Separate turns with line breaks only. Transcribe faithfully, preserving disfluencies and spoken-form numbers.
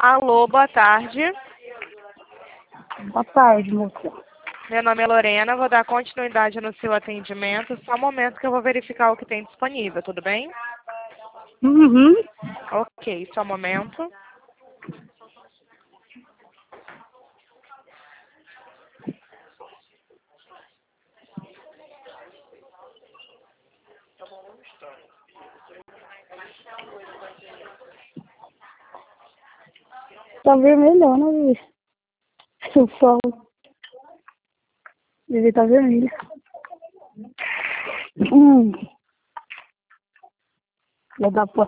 Alô, boa tarde.
Boa tarde, moça.
Meu nome é Lorena, vou dar continuidade no seu atendimento. Só um momento que eu vou verificar o que tem disponível, tudo bem?
Uhum.
Ok, só um momento.
Tá vermelhão, né, Vivi? O sol. Vivi tá vermelho. Hum. Vai dar